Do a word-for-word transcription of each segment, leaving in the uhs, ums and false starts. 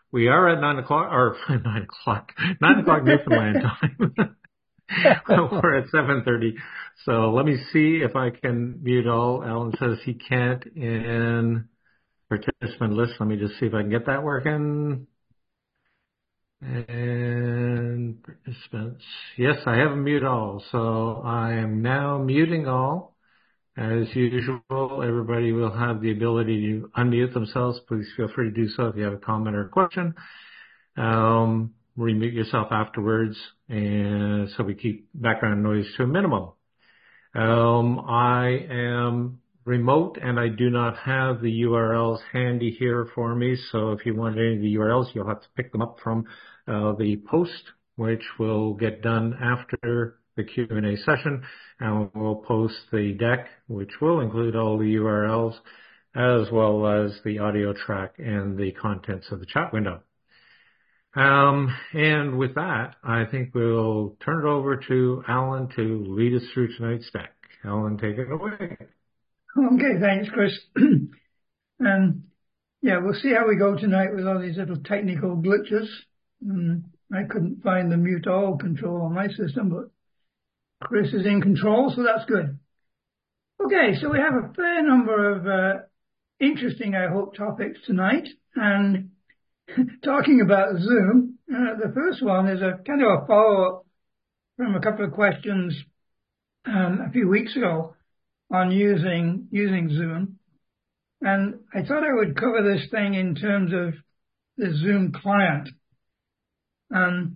We are at nine o'clock, or nine o'clock, nine o'clock Newfoundland time. We're at seven thirty. So let me see if I can mute all. Alan says he can't in participant list. Let me just see if I can get that working. And participants. Yes, I have mute all. So I am now muting all. As usual, everybody will have the ability to unmute themselves. Please feel free to do so if you have a comment or a question. Um, remute yourself afterwards, and so we keep background noise to a minimum. Um, I am remote, and I do not have the U R Ls handy here for me, so if you want any of the U R Ls, you'll have to pick them up from uh, the post, which will get done after the Q and A session, and we'll post the deck, which will include all the U R Ls, as well as the audio track and the contents of the chat window. Um, and with that, I think we'll turn it over to Alan to lead us through tonight's deck. Alan, take it away. Okay, thanks, Chris. And yeah, we'll see how we go tonight with all these little technical glitches. Um, I couldn't find the mute all control on my system, but Chris is in control, so that's good. Okay, so we have a fair number of uh, interesting, I hope, topics tonight. And talking about Zoom, uh, the first one is a kind of a follow-up from a couple of questions um, a few weeks ago on using using Zoom. And I thought I would cover this thing in terms of the Zoom client. Um,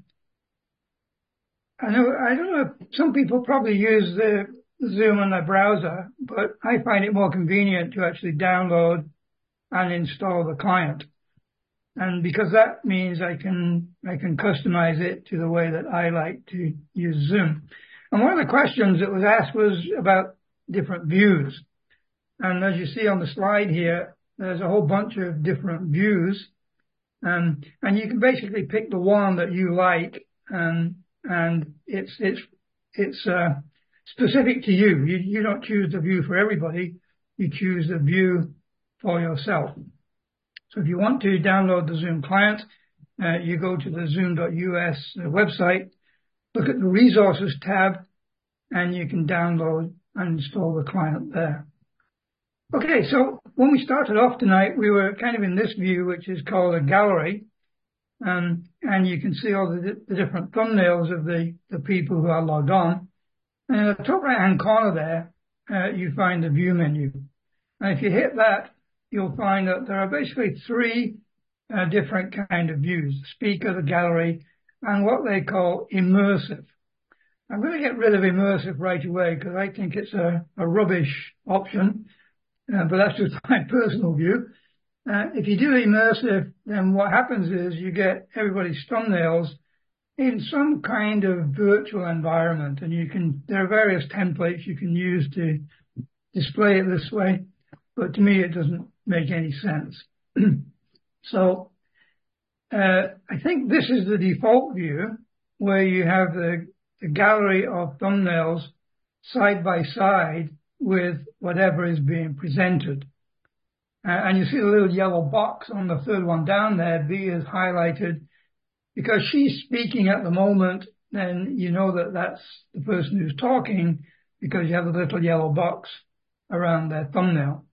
I know I don't know if some people probably use the Zoom on their browser, but I find it more convenient to actually download and install the client. And because that means I can I can customize it to the way that I like to use Zoom. And one of the questions that was asked was about different views. And as you see on the slide here, there's a whole bunch of different views. Um, and you can basically pick the one that you like, and and it's it's it's uh, specific to you. You you don't choose the view for everybody. You choose the view for yourself. So if you want to download the Zoom client, uh, you go to the zoom dot U S website, look at the resources tab, and you can download and install the client there. Okay, so when we started off tonight, we were kind of in this view, which is called a gallery. Um, and you can see all the, the different thumbnails of the, the people who are logged on. And in the top right-hand corner there, uh, you find the view menu. And if you hit that, you'll find that there are basically three uh, different kind of views: the speaker, the gallery, and what they call immersive. I'm going to get rid of immersive right away because I think it's a, a rubbish option, uh, but that's just my personal view. Uh, if you do immersive, then what happens is you get everybody's thumbnails in some kind of virtual environment, and you can, there are various templates you can use to display it this way, but to me it doesn't make any sense. So uh, I think this is the default view where you have the, the gallery of thumbnails side by side with whatever is being presented. Uh, and you see the little yellow box on the third one down there, B is highlighted. Because she's speaking at the moment, then you know that that's the person who's talking because you have the little yellow box around their thumbnail.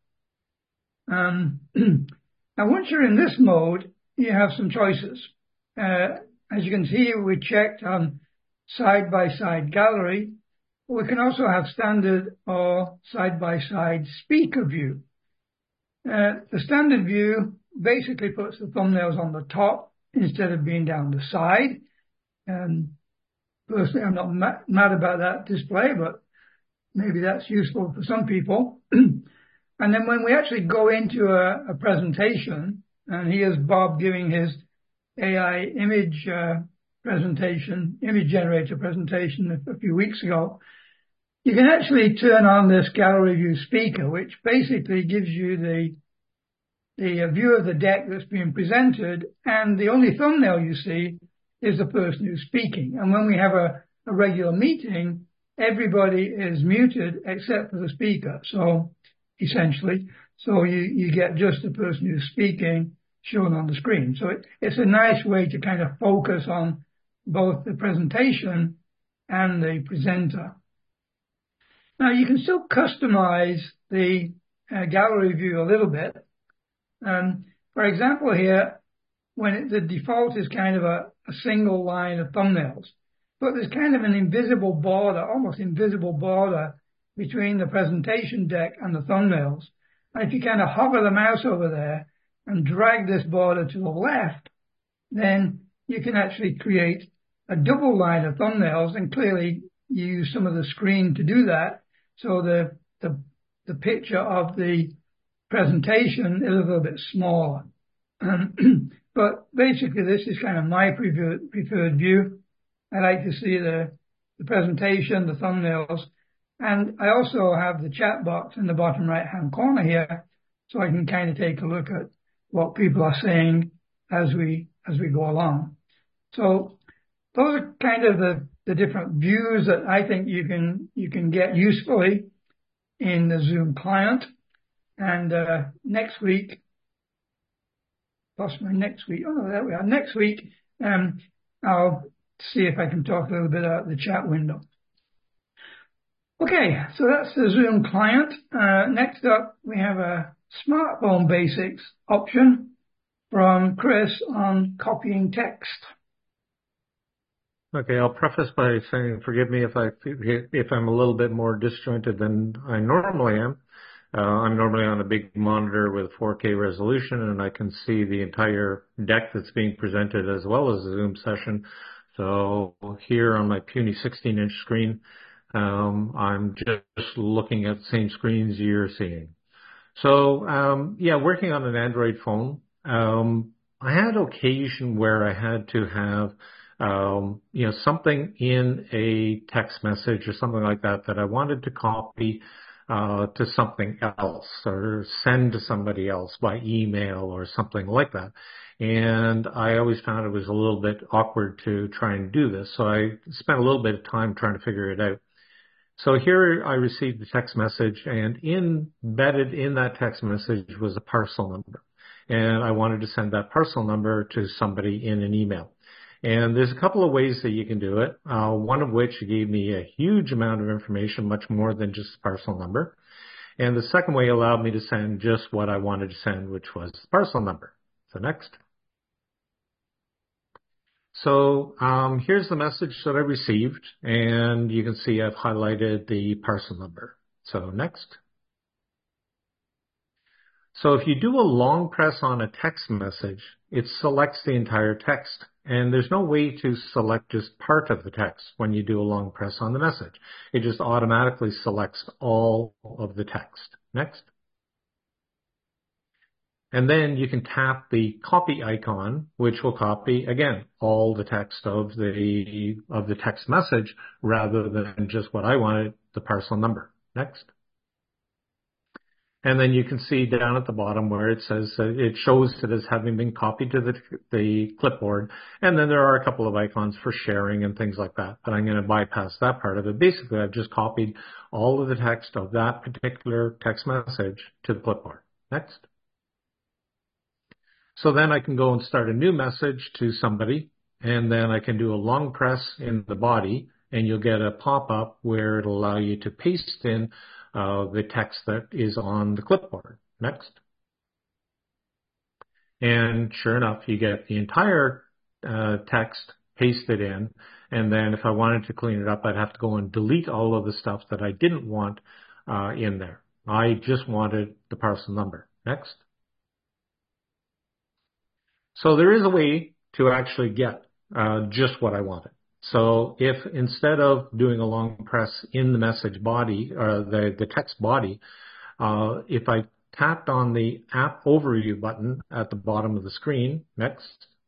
Um, now, once you're in this mode, you have some choices. Uh, as you can see, we checked on side-by-side gallery. We can also have standard or side-by-side speaker view. Uh, the standard view basically puts the thumbnails on the top instead of being down the side. Um, personally, I'm not ma- mad about that display, but maybe that's useful for some people. And then when we actually go into a, a presentation, and here's Bob giving his A I image uh, presentation, image generator presentation a, a few weeks ago, you can actually turn on this gallery view speaker, which basically gives you the the view of the deck that's being presented, and the only thumbnail you see is the person who's speaking. And when we have a, a regular meeting, everybody is muted except for the speaker. So essentially, so you, you get just the person who's speaking shown on the screen. So it, it's a nice way to kind of focus on both the presentation and the presenter. Now you can still customize the uh, gallery view a little bit. Um, for example here, when it, the default is kind of a, a single line of thumbnails, but there's kind of an invisible border, almost invisible border between the presentation deck and the thumbnails. And if you kind of hover the mouse over there and drag this border to the left, then you can actually create a double line of thumbnails, and clearly you use some of the screen to do that. So the, the, the picture of the presentation is a little bit smaller. Um, but basically this is kind of my preferred, preferred view. I like to see the, the presentation, the thumbnails, and I also have the chat box in the bottom right hand corner here, so I can kind of take a look at what people are saying as we as we go along. So those are kind of the, the different views that I think you can you can get usefully in the Zoom client. And uh, next week, possibly next week, oh, there we are. Next week, um, I'll see if I can talk a little bit about the chat window. Okay, so that's the Zoom client. Uh, next up, we have a smartphone basics option from Chris on copying text. Okay, I'll preface by saying, forgive me if I if I'm a little bit more disjointed than I normally am. Uh, I'm normally on a big monitor with four K resolution, and I can see the entire deck that's being presented as well as the Zoom session. So here on my puny sixteen inch screen, um, I'm just looking at the same screens you're seeing. So um, yeah, working on an Android phone, um, I had occasion where I had to have um, you know something in a text message or something like that that I wanted to copy uh, to something else or send to somebody else by email or something like that. And I always found it was a little bit awkward to try and do this. So I spent a little bit of time trying to figure it out. So here I received the text message, and embedded in that text message was a parcel number. And I wanted to send that parcel number to somebody in an email. And there's a couple of ways that you can do it, uh, one of which gave me a huge amount of information, much more than just the parcel number. And the second way allowed me to send just what I wanted to send, which was the parcel number. So next. So um, here's the message that I received, and you can see I've highlighted the parcel number. So next. So if you do a long press on a text message, it selects the entire text, and there's no way to select just part of the text when you do a long press on the message. It just automatically selects all of the text. Next. And then you can tap the copy icon, which will copy, again, all the text of the of the text message rather than just what I wanted, the parcel number. Next. And then you can see down at the bottom where it says uh, it shows it as having been copied to the, the clipboard. And then there are a couple of icons for sharing and things like that. But I'm going to bypass that part of it. Basically, I've just copied all of the text of that particular text message to the clipboard. Next. So then I can go and start a new message to somebody, and then I can do a long press in the body, and you'll get a pop-up where it'll allow you to paste in uh, the text that is on the clipboard. Next. And sure enough, you get the entire uh, text pasted in, and then if I wanted to clean it up, I'd have to go and delete all of the stuff that I didn't want uh, in there. I just wanted the parcel number. Next. So there is a way to actually get uh, just what I wanted. So if instead of doing a long press in the message body, or the, the text body, uh, if I tapped on the app overview button at the bottom of the screen, next,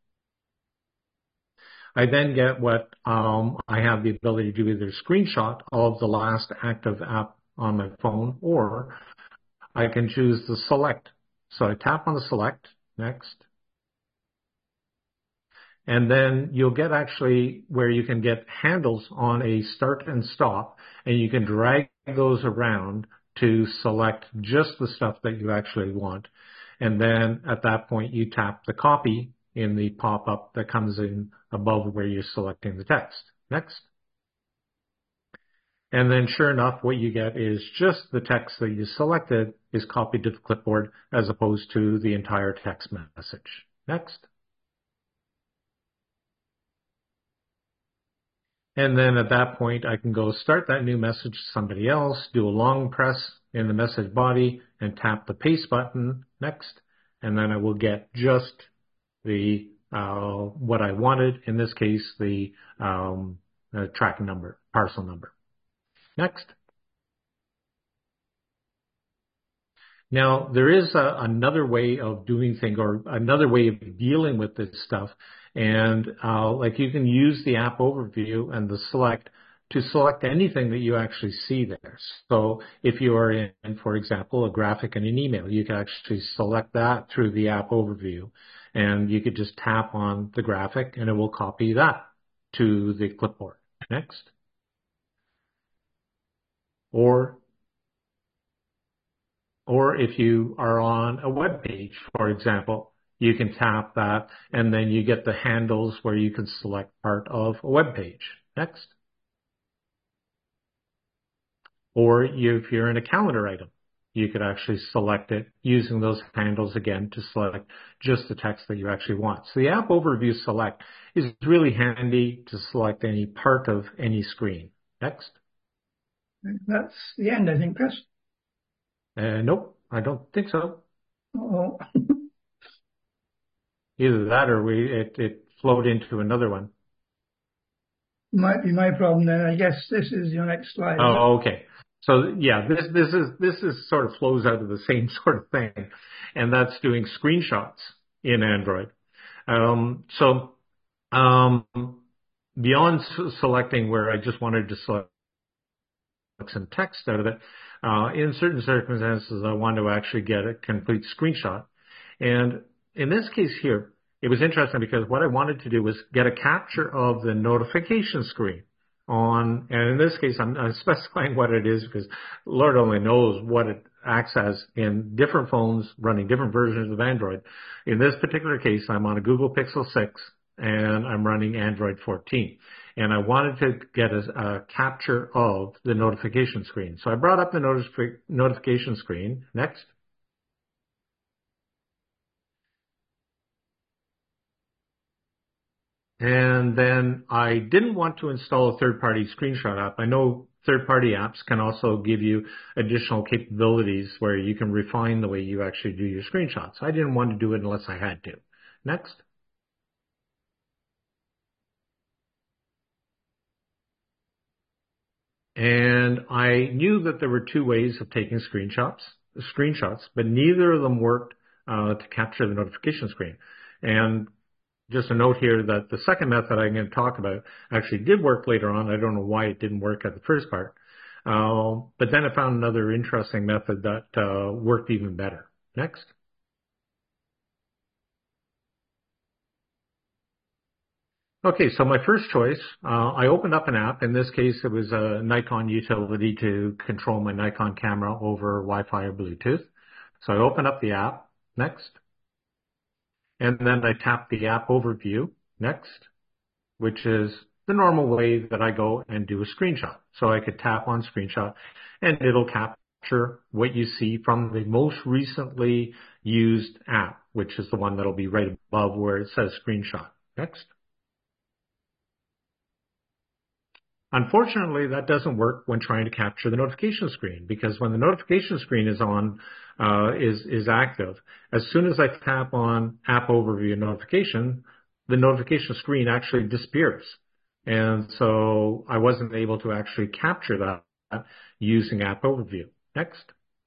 I then get what um, I have the ability to do, either screenshot of the last active app on my phone, or I can choose the select. So I tap on the select, next. And then you'll get actually where you can get handles on a start and stop, and you can drag those around to select just the stuff that you actually want. And then at that point, you tap the copy in the pop-up that comes in above where you're selecting the text. Next. And then sure enough, what you get is just the text that you selected is copied to the clipboard as opposed to the entire text message. Next. And then at that point, I can go start that new message to somebody else, do a long press in the message body and tap the paste button. Next. And then I will get just the, uh, what I wanted. In this case, the, um, uh, tracking number, parcel number. Next. Now, there is a, another way of doing things or another way of dealing with this stuff. And uh, like you can use the app overview and the select to select anything that you actually see there. So if you are in, for example, a graphic in an email, you can actually select that through the app overview. And you could just tap on the graphic and it will copy that to the clipboard. Next. Or Or if you are on a web page, for example, you can tap that and then you get the handles where you can select part of a web page. Next. Or you, if you're in a calendar item, you could actually select it using those handles again to select just the text that you actually want. So the app overview select is really handy to select any part of any screen. Next. That's the end, I think, Chris. Uh, nope, I don't think so. Oh. Either that or we it, it flowed into another one. Might be my problem then. I guess this is your next slide. Oh, okay. So yeah, this this is this is sort of flows out of the same sort of thing, and that's doing screenshots in Android. Um, so um, beyond selecting where I just wanted to select some text out of it, uh, in certain circumstances, I want to actually get a complete screenshot. And in this case here, it was interesting because what I wanted to do was get a capture of the notification screen on, and in this case, I'm, I'm specifying what it is because Lord only knows what it acts as in different phones running different versions of Android. In this particular case, I'm on a Google Pixel six and I'm running Android fourteen. And I wanted to get a, a capture of the notification screen. So I brought up the notifi- notification screen. Next. And then I didn't want to install a third-party screenshot app. I know third-party apps can also give you additional capabilities where you can refine the way you actually do your screenshots. I didn't want to do it unless I had to. Next. And I knew that there were two ways of taking screenshots, screenshots, but neither of them worked uh, to capture the notification screen. And just a note here that the second method I'm going to talk about actually did work later on. I don't know why it didn't work at the first part. Uh, but then I found another interesting method that uh, worked even better. Next. Okay, so my first choice, uh, I opened up an app. In this case, it was a Nikon utility to control my Nikon camera over Wi-Fi or Bluetooth. So I opened up the app. Next. And then I tap the app overview. Next. Which is the normal way that I go and do a screenshot. So I could tap on screenshot and it'll capture what you see from the most recently used app, which is the one that'll be right above where it says screenshot. Next. Unfortunately, that doesn't work when trying to capture the notification screen because when the notification screen is on, uh, is, is active, as soon as I tap on app overview notification, the notification screen actually disappears. And so I wasn't able to actually capture that using app overview. Next.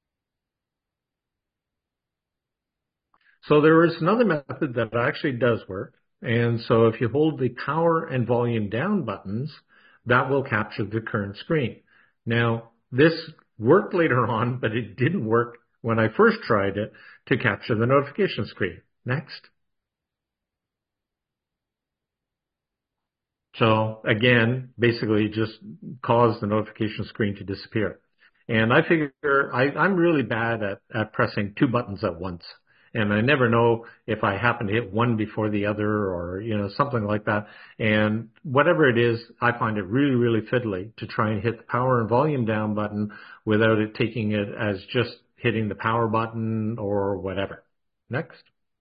So there is another method that actually does work. And so if you hold the power and volume down buttons, that will capture the current screen. Now, this worked later on, but it didn't work when I first tried it to capture the notification screen. Next. So again, basically just cause the notification screen to disappear. And I figure I, I'm really bad at, at pressing two buttons at once. and I never know if I happen to hit one before the other or, you know, something like that. And whatever it is, I find it really, really fiddly to try and hit the power and volume down button without it taking it as just hitting the power button or whatever. Next.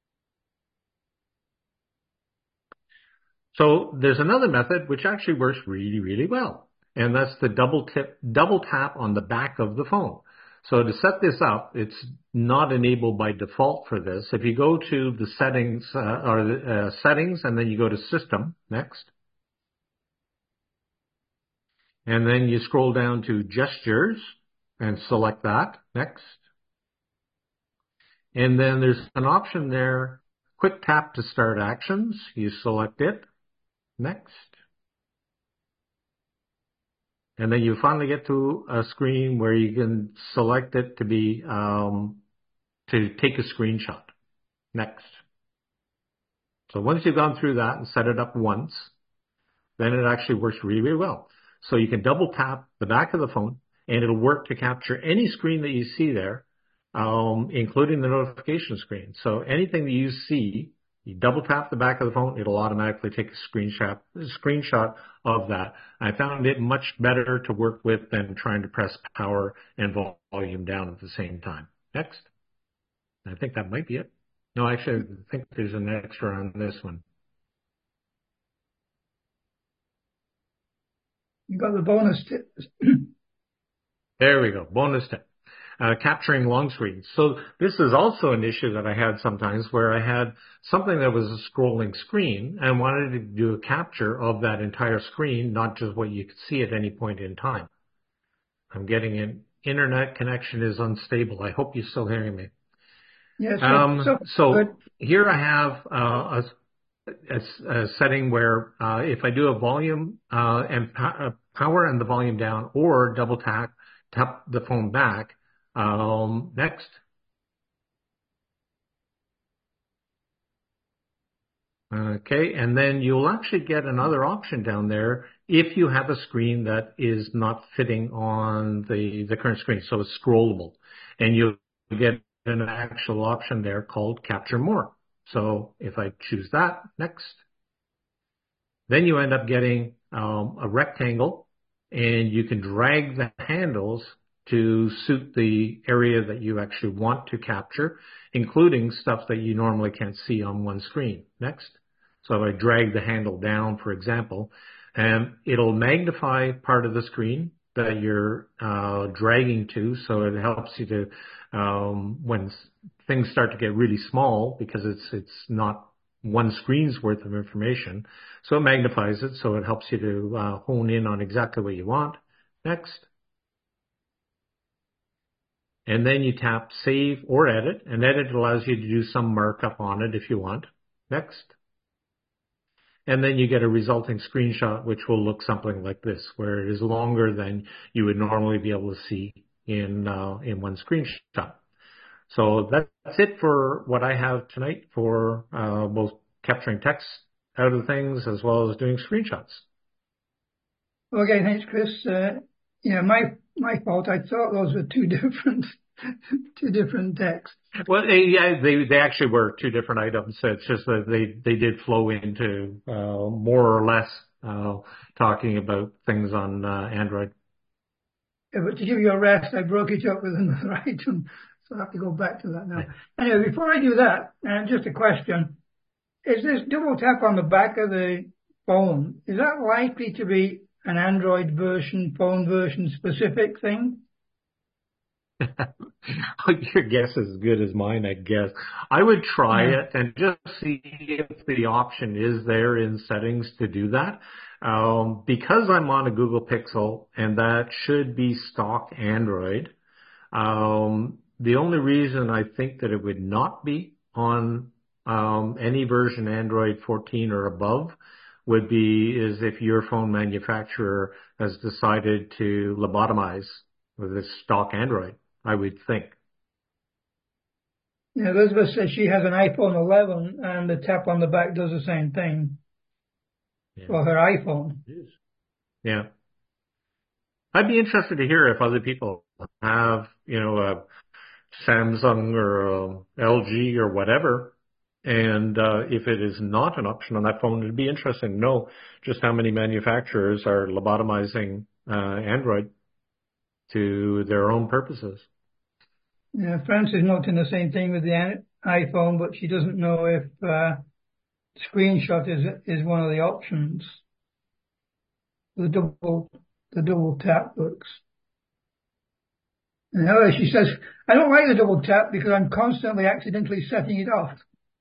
So there's another method which actually works really, really well. And that's the double tip, double tap on the back of the phone. So to set this up, it's not enabled by default for this. If you go to the settings, uh, or the uh, settings, and then you go to system, next. And then you scroll down to gestures and select that, next. And then there's an option there, quick tap to start actions. You select it, next. And then you finally get to a screen where you can select it to be, um, to take a screenshot. Next. So once you've gone through that and set it up once, then it actually works really, really well. So you can double tap the back of the phone and it'll work to capture any screen that you see there, um, including the notification screen. So anything that you see, you double tap the back of the phone, it'll automatically take a screenshot, a screenshot of that. I found it much better to work with than trying to press power and volume down at the same time. Next. I think that might be it. No, actually, I think there's an extra on this one. You got the bonus tips. There we go. Bonus tip. Uh, capturing long screens. So this is also an issue that I had sometimes where I had something that was a scrolling screen and wanted to do a capture of that entire screen, not just what you could see at any point in time. I'm getting an internet connection is unstable. I hope you're still hearing me. Yes. So, Um, so, so good. here I have uh, a, a, a setting where uh, if I do a volume uh, and po- uh, power and the volume down or double tap, tap the phone back, Um, next. Okay, and then you'll actually get another option down there if you have a screen that is not fitting on the, the current screen, so it's scrollable. And you'll get an actual option there called Capture More. So if I choose that, next. Then you end up getting um, a rectangle, and you can drag the handles to suit the area that you actually want to capture, including stuff that you normally can't see on one screen. Next. So if I drag the handle down, for example, and it'll magnify part of the screen that you're uh, dragging to, so it helps you to, um, when things start to get really small, because it's it's not one screen's worth of information, so it magnifies it, so it helps you to uh, hone in on exactly what you want. Next. And then you tap Save or Edit, and Edit allows you to do some markup on it if you want. Next. And then you get a resulting screenshot, which will look something like this, where it is longer than you would normally be able to see in uh, in one screenshot. So that's it for what I have tonight for uh, both capturing text out of things as well as doing screenshots. Okay, thanks, Chris. Uh, yeah, my my fault. I thought those were two different two different texts. Well, they, yeah, they they actually were two different items. It's just that they they did flow into uh, more or less uh, talking about things on uh, Android. Yeah, but to give you a rest, I broke it up with another item, so I have to go back to that now. Anyway, before I do that, and just a question: is this double tap on the back of the phone, is that likely to be an Android version, phone version specific thing? Your guess is as good as mine, I guess. I would try Yeah. it and just see if the option is there in settings to do that. Um, because I'm on a Google Pixel and that should be stock Android, um, the only reason I think that it would not be on um, any version Android fourteen or above would be is if your phone manufacturer has decided to lobotomize with this stock Android, I would think. Yeah, Elizabeth says she has an iPhone eleven and the tap on the back does the same thing Yeah. for her iPhone. Yeah. I'd be interested to hear if other people have, you know, a Samsung or uh, L G or whatever. And uh, if it is not an option on that phone, it'd be interesting to know just how many manufacturers are lobotomizing uh, Android to their own purposes. Yeah, Frances is noting the same thing with the iPhone, but she doesn't know if uh, screenshot is is one of the options. The double the double tap works. And however, she says, I don't like the double tap because I'm constantly accidentally setting it off.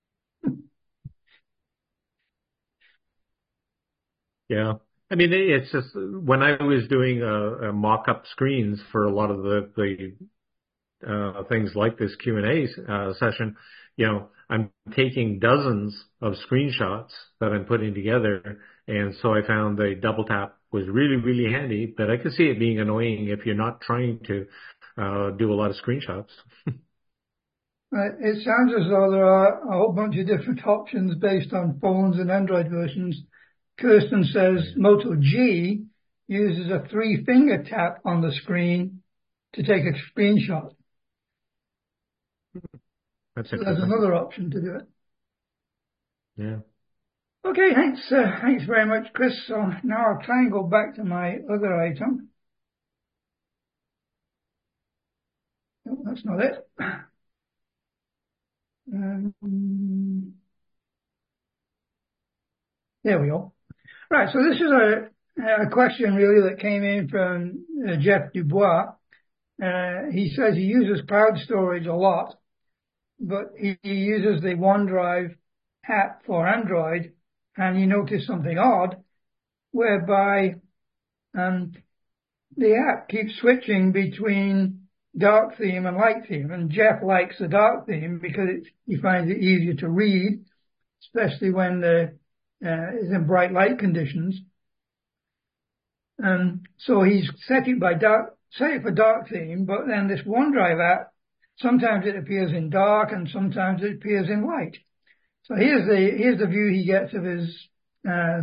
Yeah. I mean, it's just when I was doing a, a mock-up screens for a lot of the, the uh, things like this Q and A uh, session, you know, I'm taking dozens of screenshots that I'm putting together. And so I found the double tap was really, really handy, but I could see it being annoying if you're not trying to uh, do a lot of screenshots. Uh, it sounds as though there are a whole bunch of different options based on phones and Android versions. Kirsten says Moto G uses a three-finger tap on the screen to take a screenshot. That's so there's another option to do it. Yeah. Okay, thanks. Uh, thanks very much, Chris. So now I'll try and go back to my other item. No, that's not it. Um, there we go. Right, so this is a, a question really that came in from uh, Jeff Dubois. Uh, he says he uses cloud storage a lot, but he, he uses the OneDrive app for Android, and he noticed something odd, whereby um, the app keeps switching between dark theme and light theme, and Jeff likes the dark theme because it, he finds it easier to read, especially when the uh, is in bright light conditions. Um, so he's set it by dark, set it for dark theme, but then this OneDrive app, sometimes it appears in dark and sometimes it appears in light. So here's the here's the view he gets of his uh,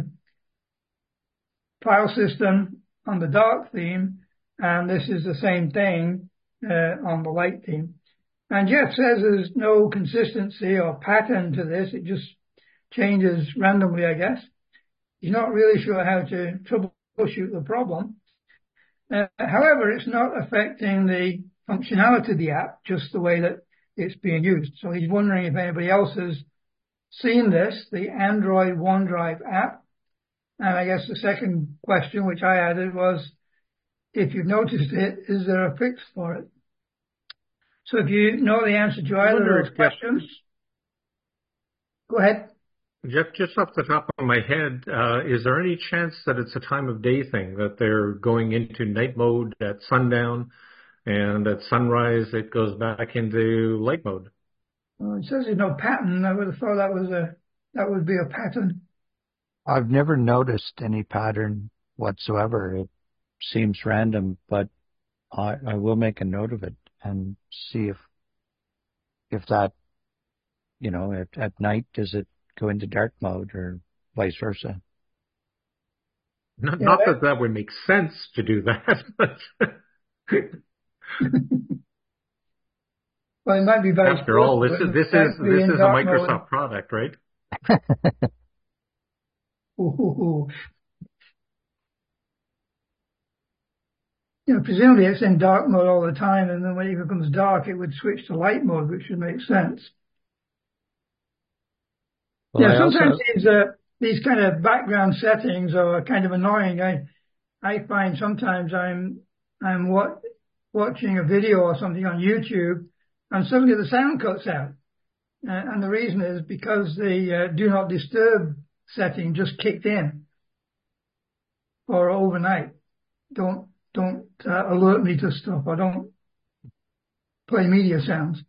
file system on the dark theme, and this is the same thing uh, on the light theme. And Jeff says there's no consistency or pattern to this; it just changes randomly, I guess. He's not really sure how to troubleshoot the problem. Uh, however, it's not affecting the functionality of the app, just the way that it's being used. So he's wondering if anybody else has seen this, the Android OneDrive app. And I guess the second question, which I added, was if you've noticed it, is there a fix for it? So if you know the answer to either of those questions, go ahead. Jeff, just off the top of my head, uh, is there any chance that it's a time of day thing, that they're going into night mode at sundown and at sunrise it goes back into light mode? Well, it says there's no pattern. I would have thought that was a, that would be a pattern. I've never noticed any pattern whatsoever. It seems random, but I, I will make a note of it and see if, if that, you know, at, at night, does it go into dark mode or vice versa? Not, yeah, not that that would make sense to do that, but well, it might be very. After all, this is this is this is a Microsoft mode. Product, right? Ooh. You know, presumably it's in dark mode all the time, and then when it becomes dark, it would switch to light mode, which would make sense. Well, yeah, sometimes also... these uh, these kind of background settings are kind of annoying. I I find sometimes I'm I'm what, watching a video or something on YouTube, and suddenly the sound cuts out, uh, and the reason is because the uh, do not disturb setting just kicked in for overnight. Don't don't uh, alert me to stuff, or don't play media sounds.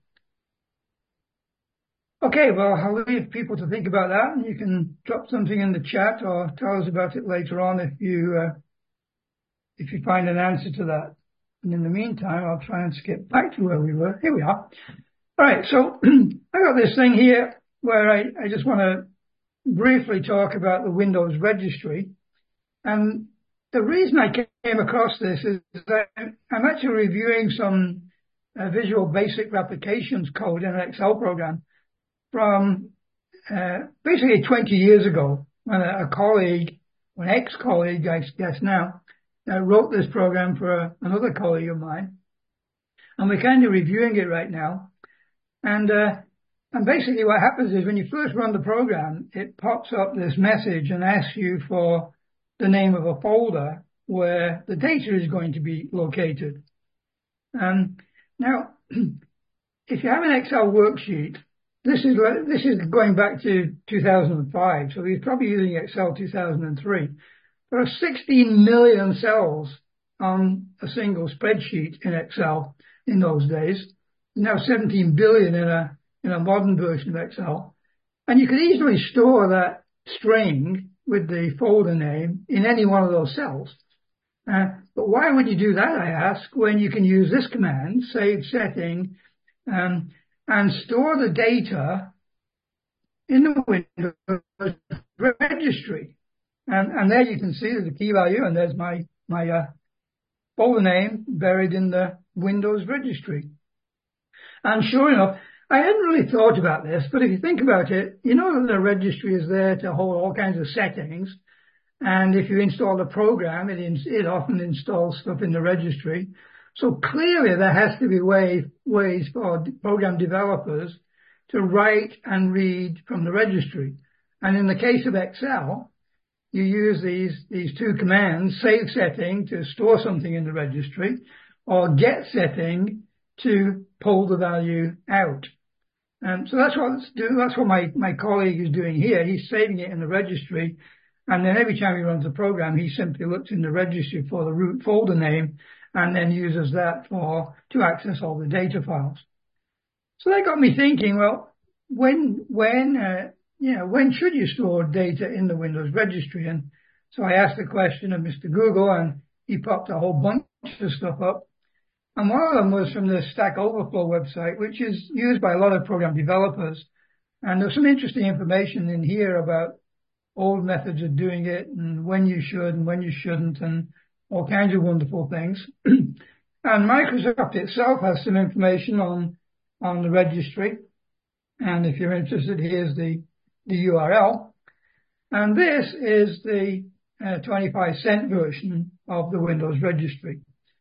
Okay, well, I'll leave people to think about that, and you can drop something in the chat or tell us about it later on if you uh, if you find an answer to that. And in the meantime, I'll try and skip back to where we were. Here we are. All right, so I got this thing here where I, I just want to briefly talk about the Windows registry. And the reason I came across this is that I'm actually reviewing some a Visual Basic Replications code in an Excel program from uh, basically twenty years ago, when a, a colleague, an ex-colleague, I guess now, uh, wrote this program for a, another colleague of mine. And we're kind of reviewing it right now. And uh, and basically what happens is when you first run the program, it pops up this message and asks you for the name of a folder where the data is going to be located. Um, now, if you have an Excel worksheet, this is this is going back to two thousand five, so he's probably using Excel two thousand three. There are sixteen million cells on a single spreadsheet in Excel in those days. Now seventeen billion in a in a modern version of Excel, and you could easily store that string with the folder name in any one of those cells. Uh, but why would you do that, I ask, when you can use this command, save setting, um, and store the data in the Windows registry. And, and there you can see there's a key value, and there's my, my uh, folder name buried in the Windows registry. And sure enough, I hadn't really thought about this, but if you think about it, you know that the registry is there to hold all kinds of settings. And if you install a program, it, it often installs stuff in the registry. So clearly there has to be way, ways for program developers to write and read from the registry. And in the case of Excel, you use these, these two commands, save setting to store something in the registry, or get setting to pull the value out. Um, so that's what, that's what my, my colleague is doing here. He's saving it in the registry. And then every time he runs the program, he simply looks in the registry for the root folder name and then uses that for, to access all the data files. So that got me thinking, well, when, when, uh, you know, when should you store data in the Windows registry? And so I asked the question of Mister Google, and he popped a whole bunch of stuff up. And one of them was from the Stack Overflow website, which is used by a lot of program developers. And there's some interesting information in here about old methods of doing it and when you should and when you shouldn't and all kinds of wonderful things. And Microsoft itself has some information on, on the registry. And if you're interested, here's the, the U R L. And this is the uh, twenty-five cent version of the Windows registry.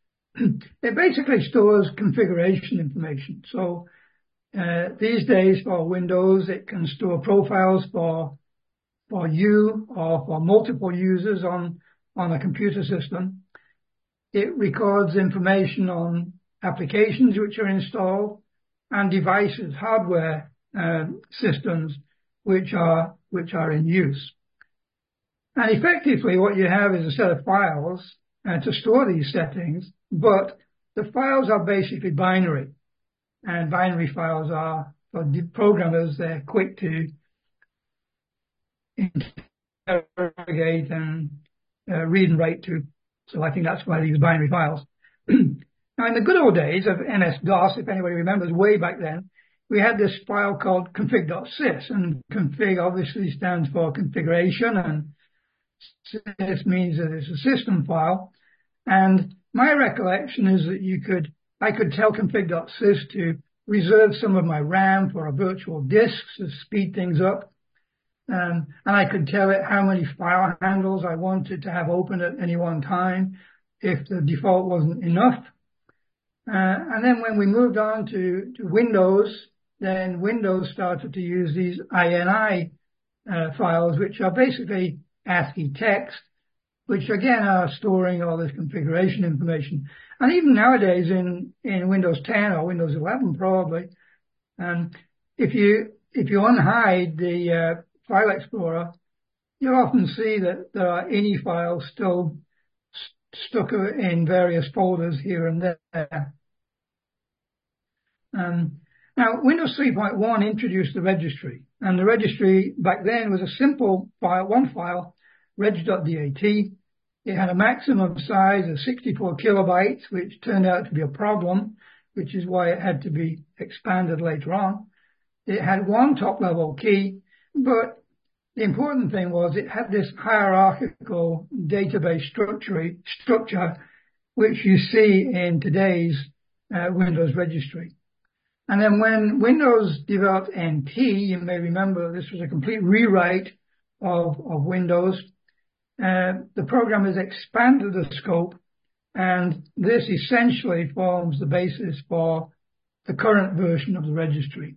It basically stores configuration information. So uh, these days for Windows, it can store profiles for for you or for multiple users on, on a computer system. It records information on applications which are installed and devices, hardware uh, systems which are, which are in use. And effectively what you have is a set of files uh, to store these settings, but the files are basically binary. And binary files are, for programmers, they're quick to interrogate and uh, read and write to. So I think that's why they use binary files. Now, in the good old days of M S DOS, if anybody remembers way back then, we had this file called config.sys, and config obviously stands for configuration, and sys means that it's a system file. And my recollection is that you could, I could tell config.sys to reserve some of my RAM for a virtual disk to speed things up. Um, and I could tell it how many file handles I wanted to have open at any one time if the default wasn't enough. Uh, and then when we moved on to, to Windows, then Windows started to use these I N I uh, files, which are basically ASCII text, which again are storing all this configuration information. And even nowadays in, in Windows ten or Windows eleven probably, um, if you if you unhide the uh, File Explorer, you'll often see that there are I N I files still st stuck in various folders here and there. Um, now, Windows three point one introduced the registry, and the registry back then was a simple file, one file, reg.dat. It had a maximum size of sixty-four kilobytes, which turned out to be a problem, which is why it had to be expanded later on. It had one top-level key, but the important thing was it had this hierarchical database structure, structure which you see in today's uh, Windows Registry. And then when Windows developed N T, you may remember this was a complete rewrite of, of Windows. Uh, the program has expanded the scope, and this essentially forms the basis for the current version of the registry.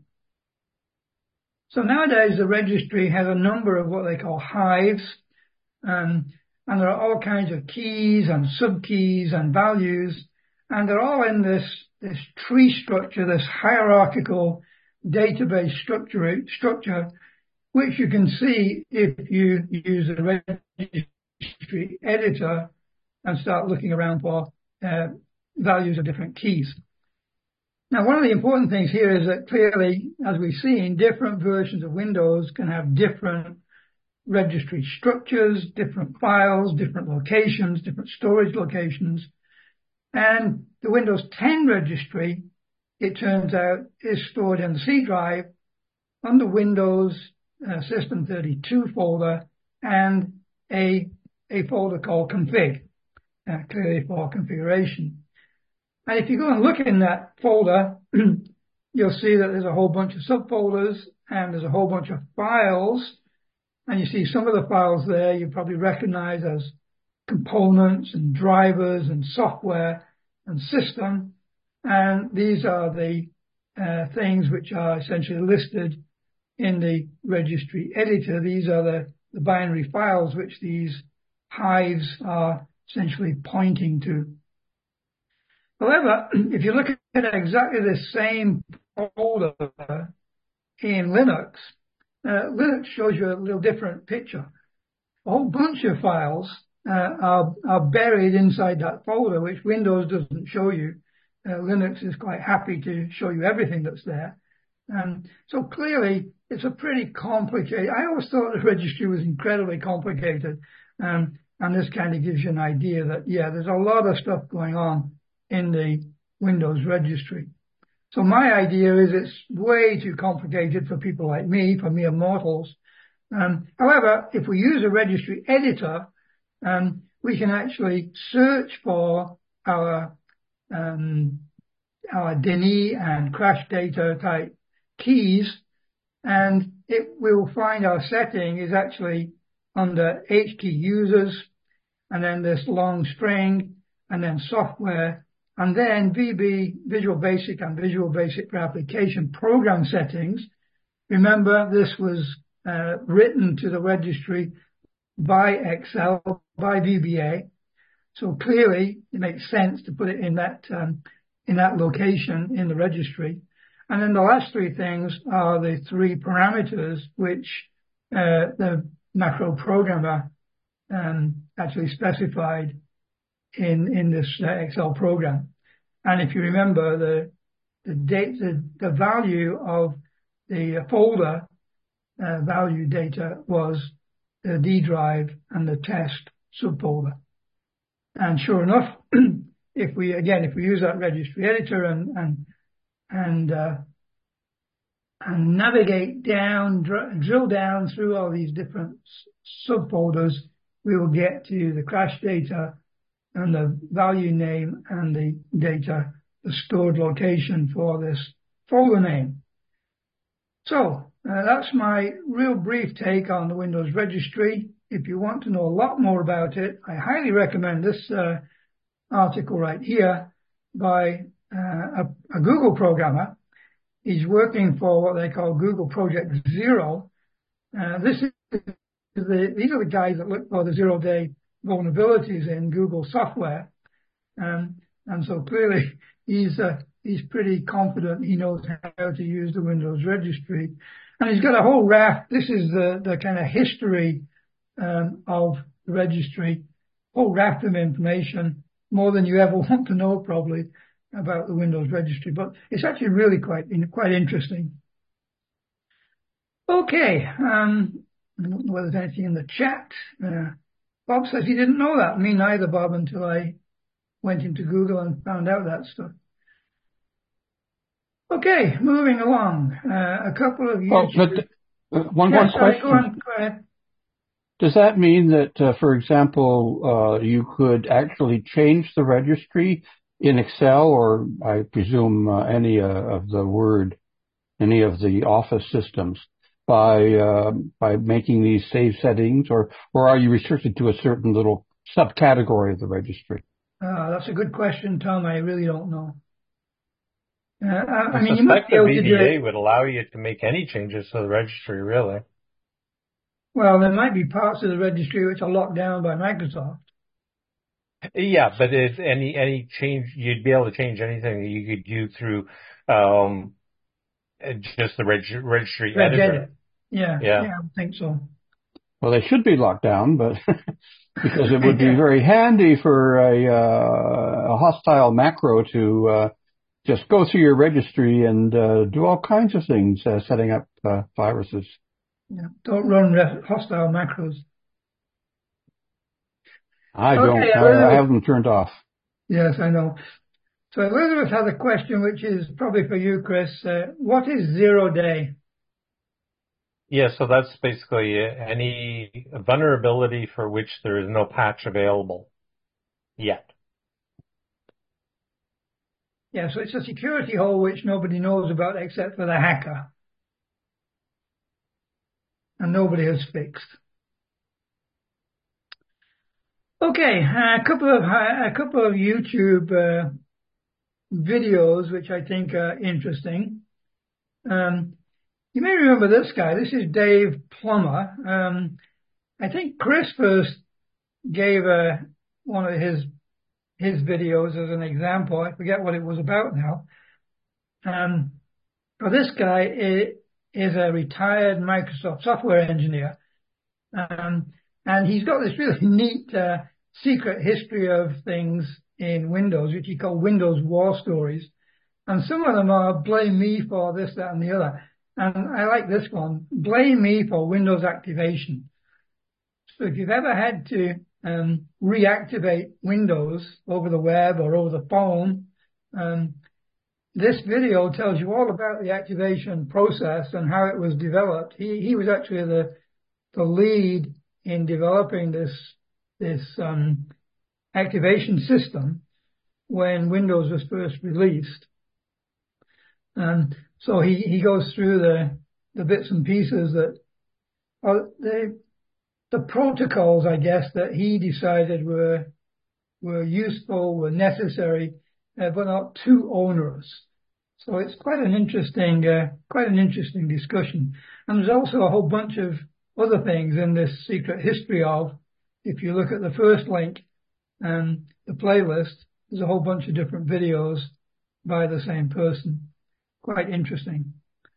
So nowadays the registry has a number of what they call hives, um, and there are all kinds of keys and subkeys and values, and they're all in this, this tree structure, this hierarchical database structure, structure, which you can see if you use a registry editor and start looking around for uh, values of different keys. Now, one of the important things here is that clearly, as we've seen, different versions of Windows can have different registry structures, different files, different locations, different storage locations. And the Windows ten registry, it turns out, is stored in the C drive on the Windows uh, System thirty-two folder and a, a folder called config, uh, clearly for configuration. And if you go and look in that folder, you'll see that there's a whole bunch of subfolders and there's a whole bunch of files. And you see some of the files there you probably recognize as components and drivers and software and system. And these are the uh, things which are essentially listed in the registry editor. These are the, the binary files which these hives are essentially pointing to. However, if you look at exactly the same folder in Linux, uh, Linux shows you a little different picture. A whole bunch of files uh, are, are buried inside that folder, which Windows doesn't show you. Uh, Linux is quite happy to show you everything that's there. Um, so clearly, it's a pretty complicated. I always thought the registry was incredibly complicated, um, and this kind of gives you an idea that, yeah, there's a lot of stuff going on in the Windows registry. So my idea is it's way too complicated for people like me, for mere mortals. Um, however, if we use a registry editor, um, we can actually search for our um, our D N I and crash data type keys, and it will find our setting is actually under H key users, and then this long string, and then software, and then V B, Visual Basic and Visual Basic for Application program settings. Remember, this was uh, written to the registry by Excel, by V B A. So clearly, it makes sense to put it in that um, in that location in the registry. And then the last three things are the three parameters which uh, the macro programmer um, actually specified in in this uh, Excel program. And if you remember, the the date the, the value of the folder uh, value data was the D drive and the test subfolder. And sure enough, if we again if we use that registry editor and and and uh, and navigate down, dr- drill down through all these different subfolders, we will get to the crash data and the value name and the data, the stored location for this folder name. So uh, that's my real brief take on the Windows registry. If you want to know a lot more about it, I highly recommend this uh, article right here by uh, a, a Google programmer. He's working for what they call Google Project Zero. Uh, this is the, these are the guys that look for the zero-day vulnerabilities in Google software, um, and so clearly he's uh, he's pretty confident he knows how to use the Windows registry, and he's got a whole raft. This is the the kind of history um, of the registry, whole raft of information, more than you ever want to know probably about the Windows registry, but it's actually really quite quite interesting. Okay, um, I don't know whether there's anything in the chat. Uh, Bob says he didn't know that. Me neither, Bob, until I went into Google and found out that stuff. Okay, moving along. Uh, a couple of well, YouTubers. But, uh, one yeah, more sorry, question. Go on, go ahead. Does that mean that, uh, for example, uh, you could actually change the registry in Excel, or I presume uh, any uh, of the Word, any of the Office systems, by uh, by making these save settings, or or are you restricted to a certain little subcategory of the registry? Uh, that's a good question, Tom. I really don't know. Uh, I, I, I mean, you might suspect be the able to do V B A it. would allow you to make any changes to the registry, really. Well, there might be parts of the registry which are locked down by Microsoft. Yeah, but if any any change, you'd be able to change anything that you could do through um, just the reg- registry Reg editor. edit. Yeah, Yeah. yeah, I think so. Well, they should be locked down, but because it would be Yeah. very handy for a, uh, a hostile macro to uh, just go through your registry and uh, do all kinds of things, uh, setting up uh, viruses. Yeah. Don't run re- hostile macros. I Okay, don't. I, I Elizabeth. have them turned off. Yes, I know. So Elizabeth has a question which is probably for you, Chris. Uh, what is zero day? Yeah, so that's basically any vulnerability for which there is no patch available yet. Yeah, so it's a security hole which nobody knows about except for the hacker. And nobody has fixed. Okay, a couple of a couple of YouTube uh, videos which I think are interesting. Um, you may remember this guy. This is Dave Plummer. Um, I think Chris first gave uh, one of his his videos as an example. I forget what it was about now. Um, but this guy is, is a retired Microsoft software engineer, um, and he's got this really neat uh, secret history of things in Windows, which he called Windows War Stories. And some of them are blame me for this, that, and the other. And I like this one, blame me for Windows activation. So if you've ever had to um, reactivate Windows over the web or over the phone, um, this video tells you all about the activation process and how it was developed. He he was actually the the lead in developing this this um, activation system when Windows was first released. And so he, he goes through the the bits and pieces that are the the protocols, I guess, that he decided were were useful, were necessary, uh, but not too onerous. So it's quite an interesting, uh, quite an interesting discussion. And there's also a whole bunch of other things in this secret history of. If you look at the first link and the playlist, there's a whole bunch of different videos by the same person. Quite interesting.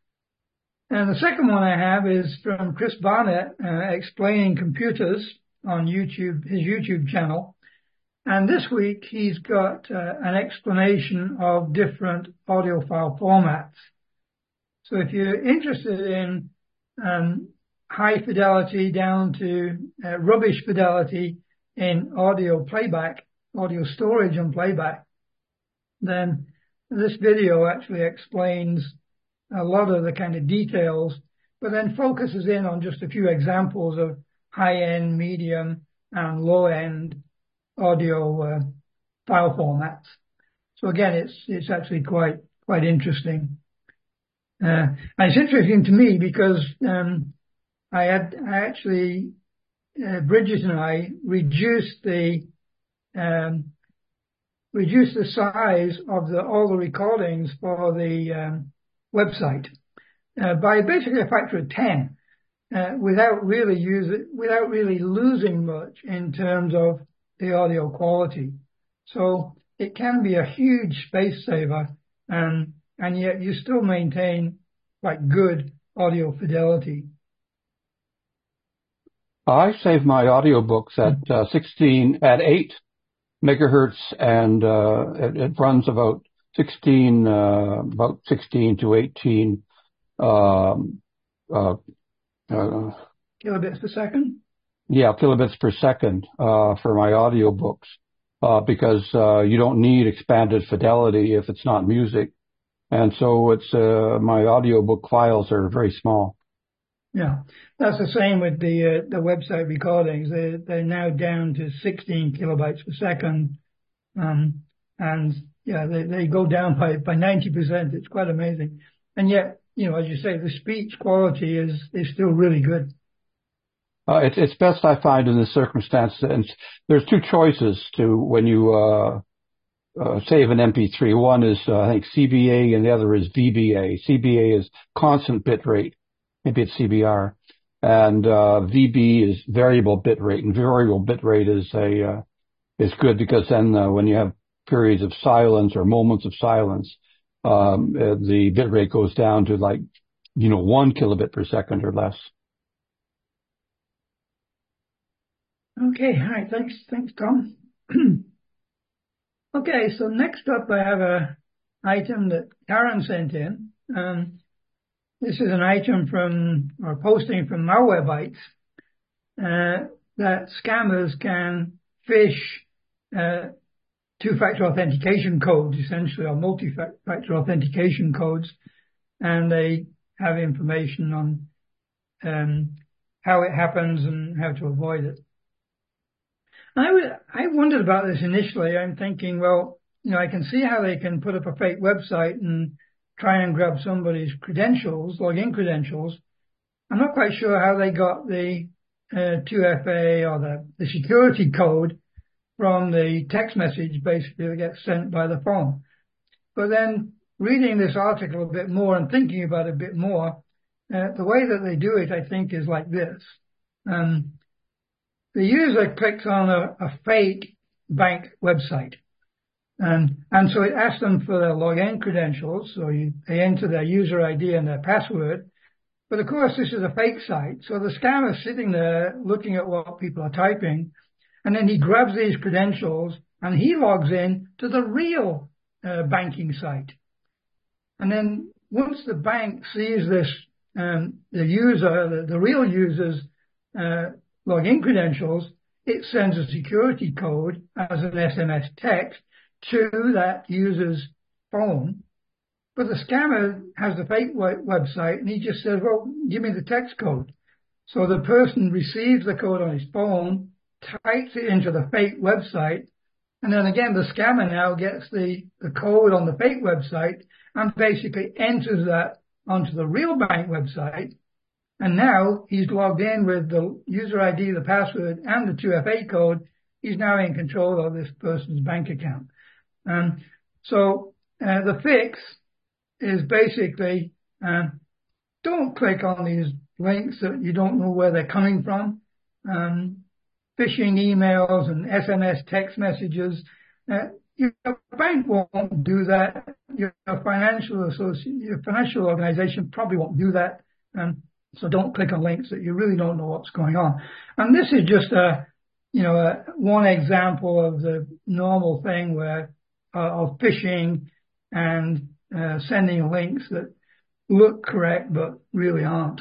And the second one I have is from Chris Barnett, uh, explaining computers on YouTube, his YouTube channel. And this week he's got uh, an explanation of different audio file formats. So if you're interested in um, high fidelity down to uh, rubbish fidelity in audio playback, audio storage and playback, then this video actually explains a lot of the kind of details, but then focuses in on just a few examples of high-end, medium, and low-end audio uh, file formats. So again, it's it's actually quite quite interesting. Uh, and it's interesting to me because um, I had I actually uh, Bridget and I reduced the um, reduced the size of the all the recordings for the um, website uh, by basically a factor of ten, uh, without really use it, without really losing much in terms of the audio quality. So it can be a huge space saver, and and yet you still maintain quite good audio fidelity. I save my audiobooks at uh, sixteen at eight megahertz, and uh, it, it runs about sixteen, uh, about sixteen to eighteen um, uh, uh, Kilobits per second. Yeah, kilobits per second uh, for my audiobooks, uh, because uh, you don't need expanded fidelity if it's not music, and so it's uh, my audiobook files are very small. Yeah, that's the same with the uh, the website recordings. They they're now down to sixteen kilobytes per second, um, and yeah, they, they go down by, by ninety percent. It's quite amazing. And yet, you know, as you say, the speech quality is, is still really good. Uh, it's, it's best, I find, in this circumstance. And there's two choices to when you uh, uh, save an M P three. One is, uh, I think, C B A, and the other is V B A. C B A is constant bit rate. Maybe it's C B R. And uh, V B is variable bit rate. And variable bit rate is a uh, is good because then uh, when you have periods of silence or moments of silence, um, uh, the bit rate goes down to like, you know, one kilobit per second or less. Okay, hi, thanks, thanks, Tom. Okay, so next up I have a item that Karen sent in. Um, this is an item from, or posting from Malwarebytes, uh, that scammers can phish uh, two-factor authentication codes, essentially, or multi-factor authentication codes, and they have information on um, how it happens and how to avoid it. I, w- I wondered about this initially. I'm thinking, well, you know, I can see how they can put up a fake website and try and grab somebody's credentials, login credentials. I'm not quite sure how they got the uh, two F A or the, the security code from the text message, basically, that gets sent by the phone. But then reading this article a bit more and thinking about it a bit more, uh, the way that they do it, I think, is like this. Um, The user clicks on a, a fake bank website, and and so it asks them for their login credentials. So you, they enter their user I D and their password. But of course, this is a fake site. So the scammer's sitting there looking at what people are typing, and then he grabs these credentials and he logs in to the real uh, banking site. And then once the bank sees this, um, the user, the, the real user's uh, login credentials, it sends a security code as an S M S text to that user's phone. But the scammer has the fake website and he just says, well, give me the text code. So the person receives the code on his phone, types it into the fake website, and then again, the scammer now gets the, the code on the fake website and basically enters that onto the real bank website. And now he's logged in with the user I D, the password, and the two F A code. He's now in control of this person's bank account. Um, so uh, the fix is basically uh, don't click on these links that you don't know where they're coming from. Um, phishing emails and S M S text messages. Uh, your bank won't do that. Your financial association, your financial organization probably won't do that. Um, So don't click on links that you really don't know what's going on. And this is just a, you know, a, one example of the normal thing where uh, of phishing and uh, sending links that look correct but really aren't.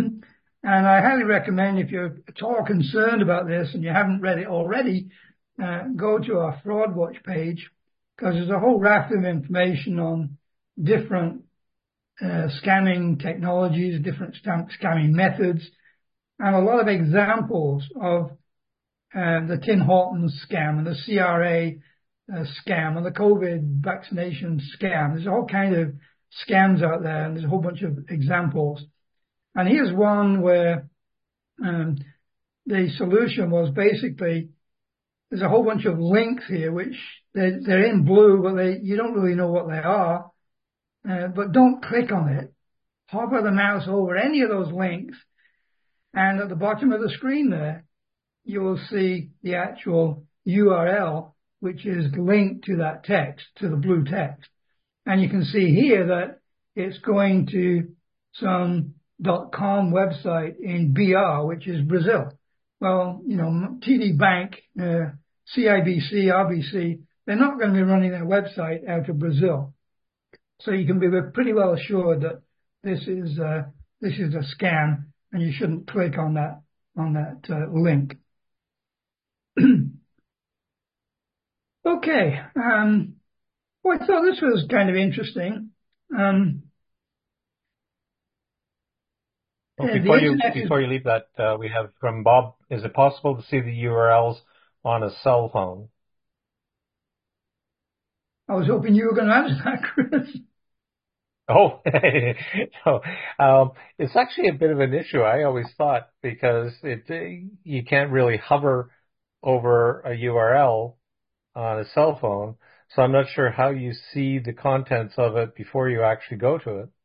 And I highly recommend, if you're at all concerned about this and you haven't read it already, uh, go to our Fraud Watch page, because there's a whole raft of information on different Uh, scamming technologies, different stam- scamming methods, and a lot of examples of uh, the Tim Hortons scam and the C R A uh, scam and the COVID vaccination scam. There's all kind of scams out there, and there's a whole bunch of examples. And here's one where um, the solution was basically, there's a whole bunch of links here, which they're, they're in blue, but they, you don't really know what they are. Uh, but don't click on it. Hover the mouse over any of those links, and at the bottom of the screen there, you will see the actual U R L, which is linked to that text, to the blue text. And you can see here that it's going to some .com website in B R, which is Brazil. Well, you know, T D Bank, uh, C I B C, R B C, they're not going to be running their website out of Brazil. So you can be pretty well assured that this is uh, this is a scam, and you shouldn't click on that on that uh, link. Okay, um, well, I thought this was kind of interesting. Um, well, before you before you leave that, uh, we have from Bob. Is it possible to see the U R Ls on a cell phone? I was hoping you were going to answer that, Chris. Oh, no. Um, it's actually a bit of an issue, I always thought, because it you can't really hover over a U R L on a cell phone, so I'm not sure how you see the contents of it before you actually go to it.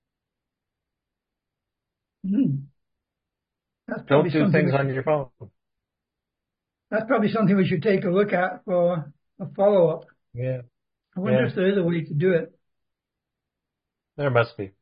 Hmm. That's Don't probably do something things we, on your phone. that's probably something we should take a look at for a follow-up. Yeah, I wonder yeah, if there is a way to do it. there must be.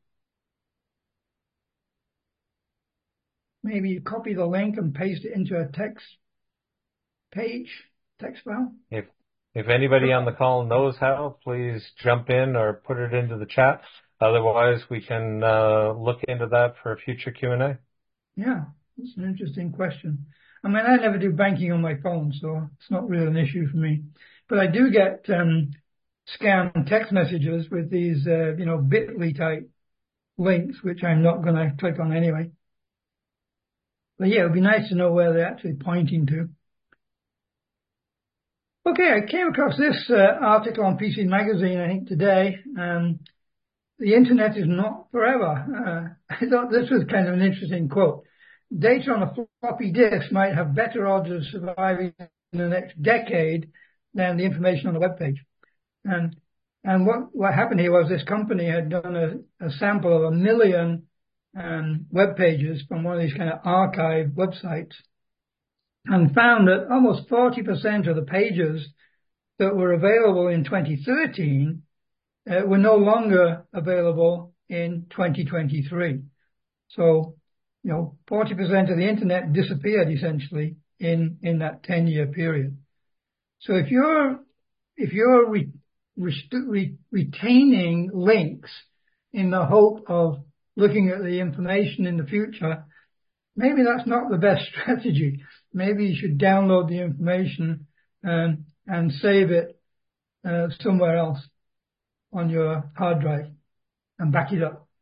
Maybe you copy the link and paste it into a text page, text file. If if anybody on the call knows how, please jump in or put it into the chat. Otherwise, we can uh, look into that for a future Q and A. Yeah, that's an interesting question. I mean, I never do banking on my phone, so it's not really an issue for me. But I do get um, scam text messages with these, uh, you know, bit.ly type links, which I'm not going to click on anyway. But yeah, it would be nice to know where they're actually pointing to. Okay, I came across this uh, article on P C Magazine, I think, today. Um, the internet is not forever. Uh, I thought this was kind of an interesting quote. Data on a floppy disk might have better odds of surviving in the next decade than the information on the web page. And and what, what happened here was this company had done a, a sample of a million um, web pages from one of these kind of archive websites, and found that almost forty percent of the pages that were available in twenty thirteen uh, were no longer available in twenty twenty-three. So, you know, forty percent of the internet disappeared essentially in, in that ten year period. So if you're, if you're re, re, retaining links in the hope of looking at the information in the future, maybe that's not the best strategy. Maybe you should download the information and, and save it uh, somewhere else on your hard drive and back it up.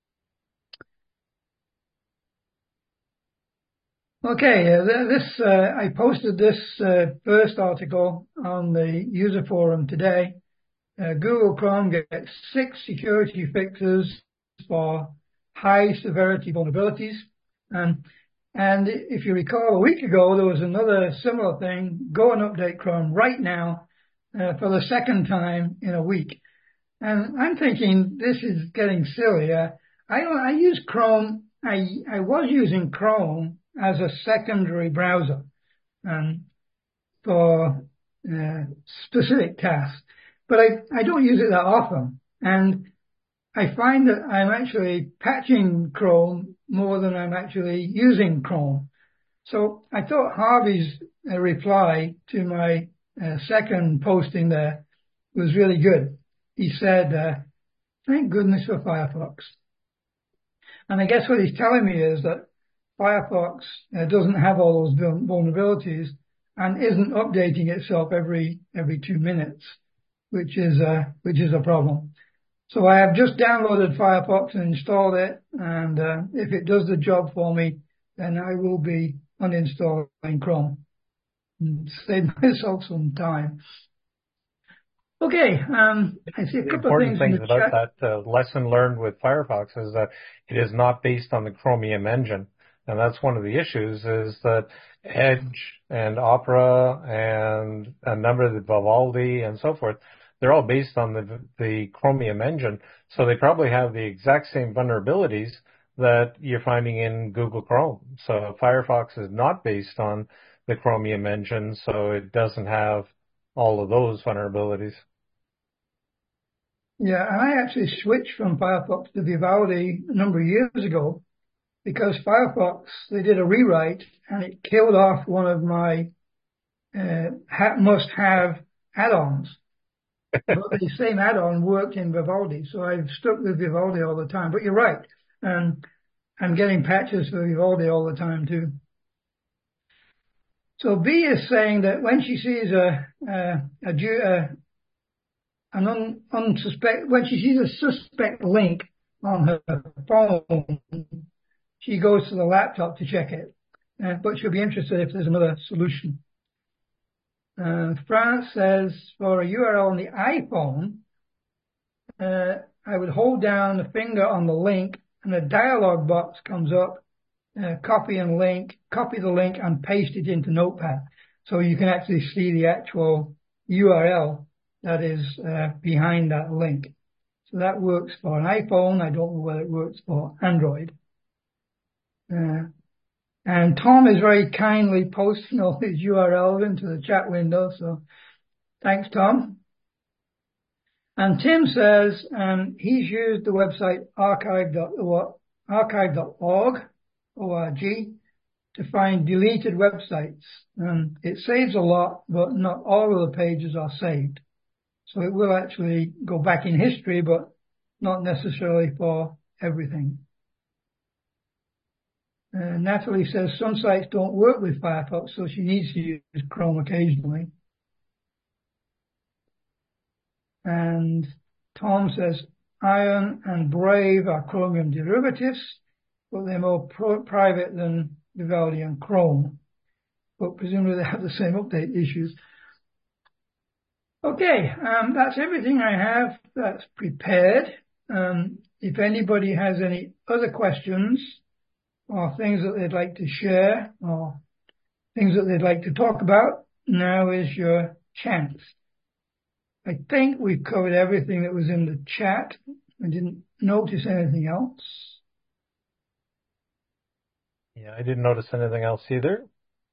Okay, uh, this uh, I posted this uh, first article on the user forum today. Uh, Google Chrome gets six security fixes for high severity vulnerabilities. And, and if you recall, a week ago, there was another similar thing. Go and update Chrome right now uh, for the second time in a week. And I'm thinking this is getting silly. Uh, I, I use Chrome. I, I was using Chrome as a secondary browser um, for uh, specific tasks, but I, I don't use it that often. And I find that I'm actually patching Chrome more than I'm actually using Chrome. So I thought Harvey's uh, reply to my uh, second posting there was really good. He said, uh, thank goodness for Firefox. And I guess what he's telling me is that Firefox uh, doesn't have all those vulnerabilities and isn't updating itself every every two minutes, which is uh, which is a problem. So I have just downloaded Firefox and installed it, and uh, if it does the job for me, then I will be uninstalling Chrome and save myself some time. Okay, um, I see a The couple of important things in things the about chat. that uh, lesson learned with Firefox is that it is not based on the Chromium engine. And that's one of the issues, is that Edge and Opera and a number of the Vivaldi and so forth, they're all based on the the Chromium engine. So they probably have the exact same vulnerabilities that you're finding in Google Chrome. So Firefox is not based on the Chromium engine, so it doesn't have all of those vulnerabilities. Yeah, and I actually switched from Firefox to Vivaldi a number of years ago because Firefox, they did a rewrite and it killed off one of my uh, ha- must-have add-ons. But the same add-on worked in Vivaldi, so I've stuck with Vivaldi all the time. But you're right, and I'm getting patches for Vivaldi all the time too. So B is saying that when she sees a a, a, a an un, unsuspect when she sees a suspect link on her phone, she goes to the laptop to check it. Uh, but she'll be interested if there's another solution. Uh, France says for a U R L on the iPhone, uh, I would hold down the finger on the link and a dialog box comes up, uh, copy and link, copy the link and paste it into Notepad. So you can actually see the actual U R L that is uh, behind that link. So that works for an iPhone. I don't know whether it works for Android. Uh, and Tom is very kindly posting all his U R Ls into the chat window. So thanks, Tom. And Tim says um, he's used the website archive dot org, O R G, to find deleted websites. Um, it saves a lot, but not all of the pages are saved. So it will actually go back in history, but not necessarily for everything. Uh, Natalie says some sites don't work with Firefox, so she needs to use Chrome occasionally. And Tom says Iron and Brave are Chromium derivatives, but they're more pro private than Vivaldi and Chrome. But presumably they have the same update issues. Okay, um, that's everything I have that's prepared. Um, if anybody has any other questions or things that they'd like to share or things that they'd like to talk about, now is your chance. I think we've covered everything that was in the chat. I didn't notice anything else. Yeah, I didn't notice anything else either.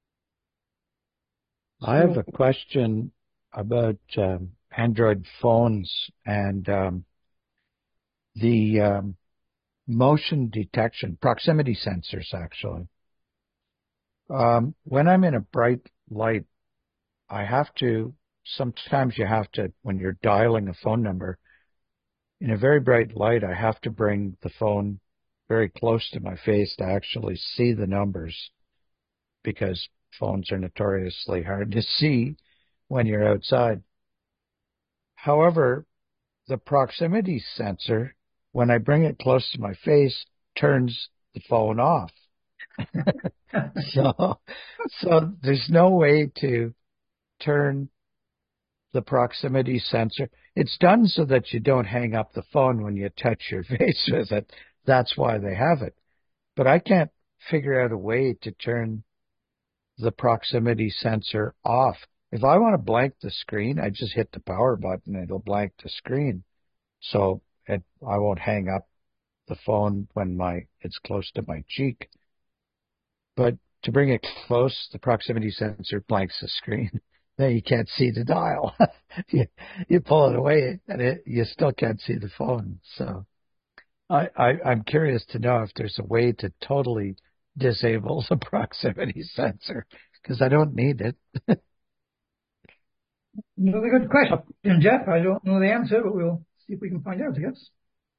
I have a question about um, Android phones and um, the um, motion detection, proximity sensors, actually. Um, when I'm in a bright light, I have to, sometimes you have to, when you're dialing a phone number, in a very bright light, I have to bring the phone very close to my face to actually see the numbers, because phones are notoriously hard to see when you're outside. However, the proximity sensor, when I bring it close to my face, turns the phone off. so, so there's no way to turn the proximity sensor. It's done so that you don't hang up the phone when you touch your face with it. That's why they have it. But I can't figure out a way to turn the proximity sensor off. If I want to blank the screen, I just hit the power button and it'll blank the screen. So it, I won't hang up the phone when my it's close to my cheek. But to bring it close, the proximity sensor blanks the screen. Then you can't see the dial. you, you pull it away and it, you still can't see the phone. So I, I, I'm curious to know if there's a way to totally disable the proximity sensor, because I don't need it. Another good question, Jeff. I don't know the answer, but we'll see if we can find out, I guess.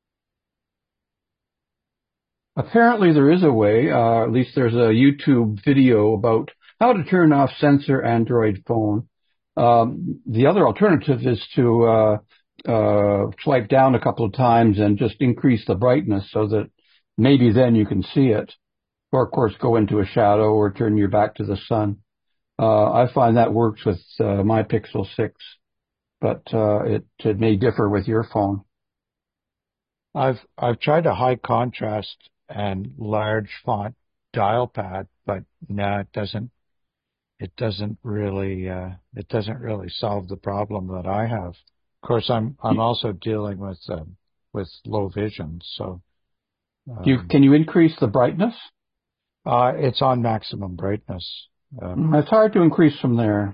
Apparently there is a way, uh, at least there's a YouTube video about how to turn off sensor Android phone. Um, the other alternative is to uh, uh, swipe down a couple of times and just increase the brightness so that maybe then you can see it. Or, of course, go into a shadow or turn your back to the sun. Uh, I find that works with uh, my Pixel six, but uh, it, it may differ with your phone. I've I've tried a high contrast and large font dial pad, but no, it doesn't. It doesn't really. Uh, it doesn't really solve the problem that I have. Of course, I'm I'm also dealing with um, with low vision, so. Um, you, can you increase the brightness? Uh, it's on maximum brightness. Um, it's hard to increase from there.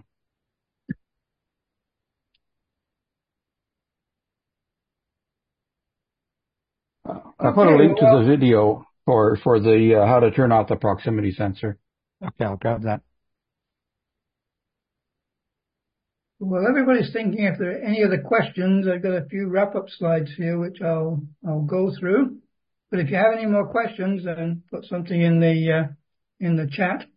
Uh, I put a link to the video for for the uh, how to turn off the proximity sensor. Okay, I'll grab that. Well, everybody's thinking if there are any other questions. I've got a few wrap-up slides here, which I'll I'll go through. But if you have any more questions, then put something in the uh, in the chat.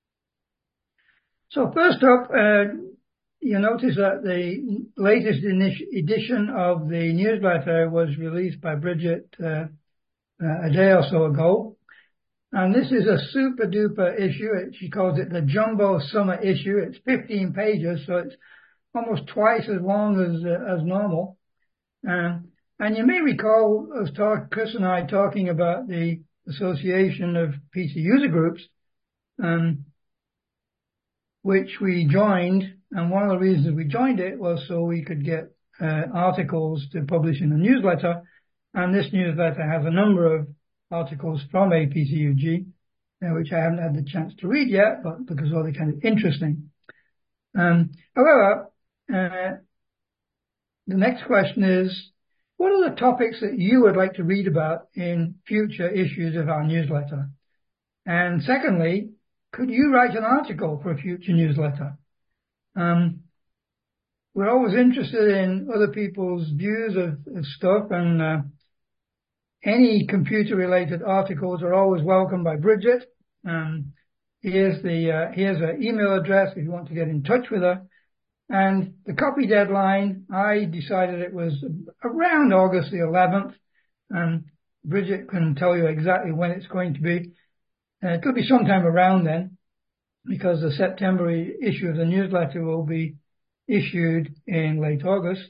So first up, uh, you notice that the latest edition of the newsletter was released by Bridget uh, uh, a day or so ago. And this is a super duper issue. It, she calls it the Jumbo Summer issue. It's fifteen pages, so it's almost twice as long as uh, as normal. Um, and you may recall us talk, Chris and I talking about the Association of P C User Groups, um, which we joined. And one of the reasons we joined it was so we could get uh, articles to publish in the newsletter. And this newsletter has a number of articles from A P C U G, uh, which I haven't had the chance to read yet, but because they're kind of interesting. Um, however, uh, the next question is, what are the topics that you would like to read about in future issues of our newsletter? And secondly, could you write an article for a future newsletter? Um, we're always interested in other people's views of, of stuff, and uh, any computer-related articles are always welcome by Bridget. Um, here's the uh, here's her email address if you want to get in touch with her. And the copy deadline, I decided it was around August the eleventh. And Bridget can tell you exactly when it's going to be. Uh, it could be sometime around then, because the September issue of the newsletter will be issued in late August.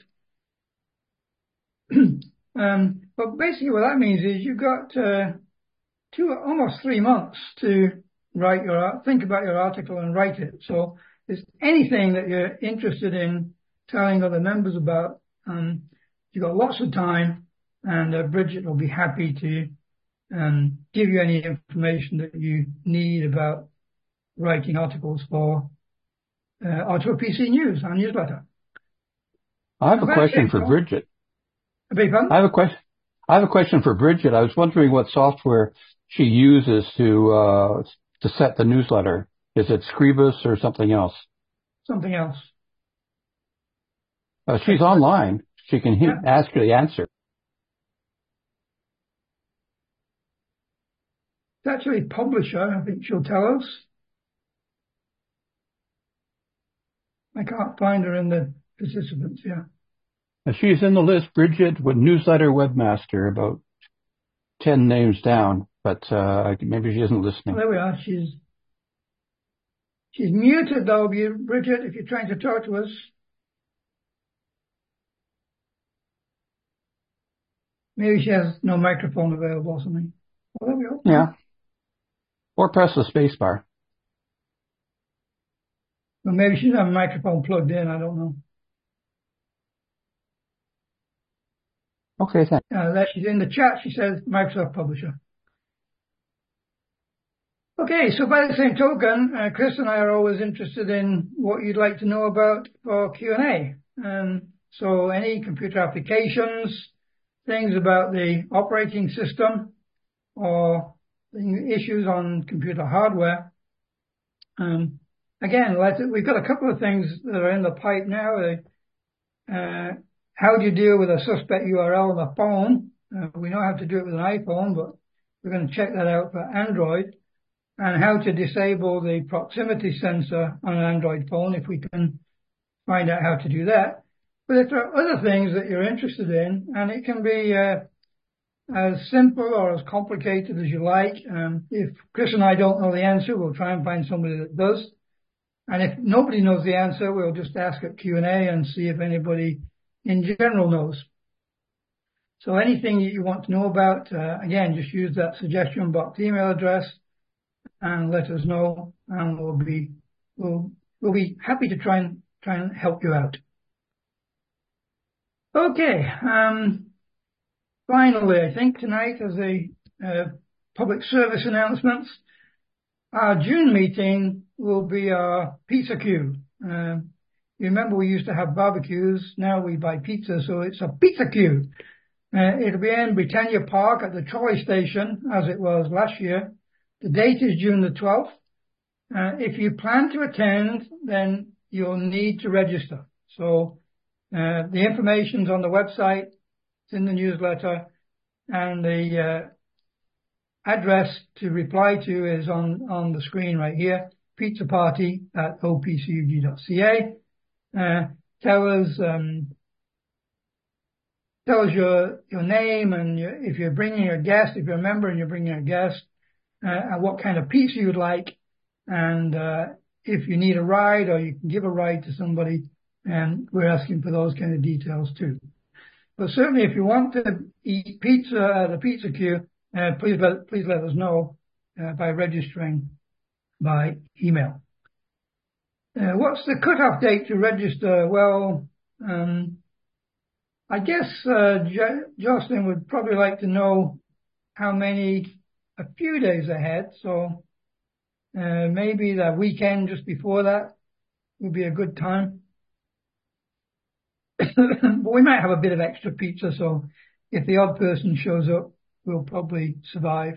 um, but basically what that means is you've got uh, two, almost three months to write your, think about your article and write it. So if there's anything that you're interested in telling other members about, um, you've got lots of time, and uh, Bridget will be happy to um, give you any information that you need about writing articles for uh, Ottawa P C News, our newsletter. I have a question for Bridget. I beg your pardon? I have a question. I have a question for Bridget. I was wondering what software she uses to uh, to set the newsletter. Is it Scribus or something else? Something else. Uh, she's online. She can he- Yeah. ask her the answer. It's actually Publisher, I think she'll tell us. I can't find her in the participants here. Uh, She's in the list, Bridget, with newsletter webmaster, about ten names down, but uh, maybe she isn't listening. Well, there we are. She's she's muted though, Bridget, if you're trying to talk to us. Maybe she has no microphone available or something. Well, there we go. Yeah. Or press the space bar. Well, maybe she doesn't have a microphone plugged in. I don't know. Okay, thanks. Uh, that she's in the chat. She says Microsoft Publisher. Okay, so by the same token, uh, Chris and I are always interested in what you'd like to know about for Q and A. Um, so any computer applications, things about the operating system, or issues on computer hardware. Um, again, let it, we've got a couple of things that are in the pipe now. Uh, how do you deal with a suspect U R L on a phone? Uh, we know how to do it with an iPhone, but we're going to check that out for Android. And how to disable the proximity sensor on an Android phone, if we can find out how to do that. But if there are other things that you're interested in, and it can be uh, as simple or as complicated as you like. Um, if Chris and I don't know the answer, we'll try and find somebody that does. And if nobody knows the answer, we'll just ask at Q and A and see if anybody in general knows. So anything that you want to know about, uh, again, just use that suggestion box email address and let us know, and we'll be we'll we'll be happy to try and try and help you out. Okay. Um, finally, I think tonight as a uh, public service announcements, our June meeting will be our pizza queue. Uh, you remember we used to have barbecues. Now we buy pizza, so it's a pizza queue. Uh, it'll be in Britannia Park at the trolley station, as it was last year. The date is June the twelfth. Uh, if you plan to attend, then you'll need to register. So uh, the information's on the website, it's in the newsletter, and the uh, address to reply to is on, on the screen right here, pizza party at o p c u g dot c a. Uh, tell us um, tell us your your name, and your, if you're bringing a guest, if you're a member and you're bringing a guest, uh, what kind of pizza you'd like, and uh, if you need a ride or you can give a ride to somebody, and we're asking for those kind of details too. But certainly if you want to eat pizza at a pizza queue, uh, please let, please let us know uh, by registering by email. Uh, what's the cutoff date to register? Well, um, I guess uh, jo- Jocelyn would probably like to know how many a few days ahead. So uh, maybe the weekend just before that would be a good time. But we might have a bit of extra pizza, so if the odd person shows up, we'll probably survive.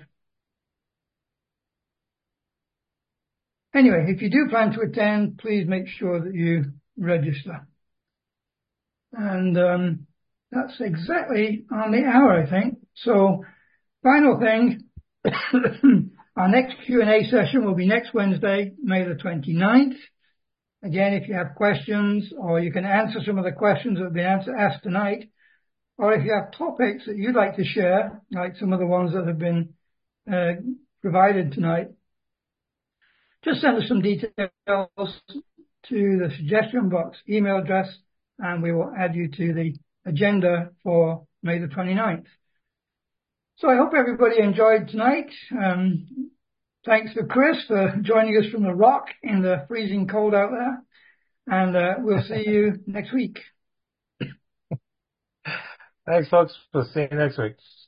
Anyway, if you do plan to attend, please make sure that you register. And um, that's exactly on the hour, I think. So, final thing, our next Q and A session will be next Wednesday, May the twenty-ninth. Again, if you have questions, or you can answer some of the questions that have been answer, asked tonight, or if you have topics that you'd like to share, like some of the ones that have been uh, provided tonight, just send us some details to the suggestion box email address, and we will add you to the agenda for May the twenty-ninth. So I hope everybody enjoyed tonight. Um, thanks to Chris for joining us from the rock in the freezing cold out there. And uh, we'll see you next week. Thanks, folks. We'll see you next week.